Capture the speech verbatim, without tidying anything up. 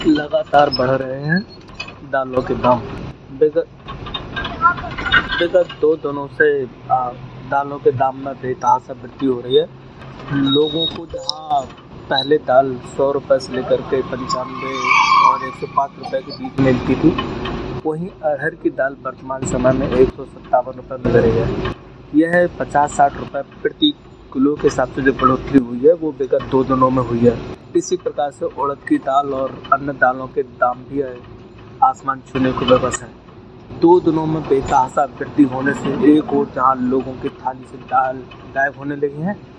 लगातार बढ़ रहे हैं दालों के दाम। विगत विगत दो दिनों से आ, दालों के दाम में बेतहाशा वृद्धि हो रही है। लोगों को जहाँ पहले दाल सौ रुपये से लेकर के पंचानवे और एक सौ पाँच रुपये के बीच मिलती थी, वहीं अरहर की दाल वर्तमान समय में एक सौ सत्तावन रुपये मिल रही है। यह पचास साठ रुपये प्रति किलो के हिसाब से जो बढ़ोतरी हुई है वो विगत दो दिनों में हुई है। इसी प्रकार से उड़द की दाल और अन्य दालों के दाम भी आसमान छूने को बेबस है। दो दिनों में बेतहाशा वृद्धि होने से एक और जहां लोगों की थाली से दाल गायब होने लगी है,